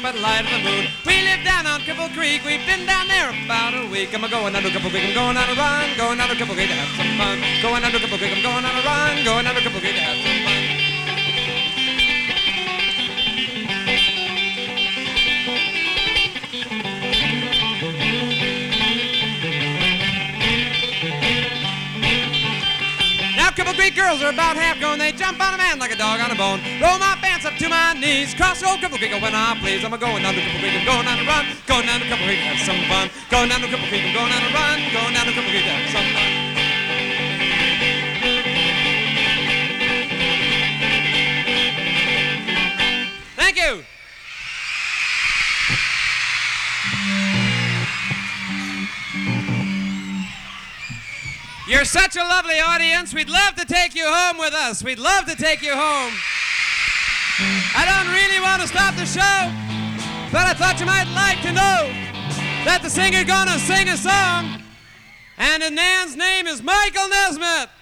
by the light of the moon. We live down on Cripple Creek, we've been down there about a week. I'm going down to Cripple Creek, I'm going on a run, going down to Cripple Creek to have some fun. Going down to Cripple Creek, I'm going on a run, going down to Cripple Creek to have some fun. Cripple Creek girls are about half grown. They jump on a man like a dog on a bone. Roll my pants up to my knees. Cross old Cripple Creek when I please. I'm going down to Cripple Creek. I'm going on a run. Going down to Cripple Creek to have some fun. Going down to Cripple Creek. I'm going on a run. Going down to Cripple Creek to have some fun. Thank you. You're such a lovely audience. We'd love to take you home with us. We'd love to take you home. I don't really want to stop the show, but I thought you might like to know that the singer's gonna sing a song, and the man's name is Michael Nesmith.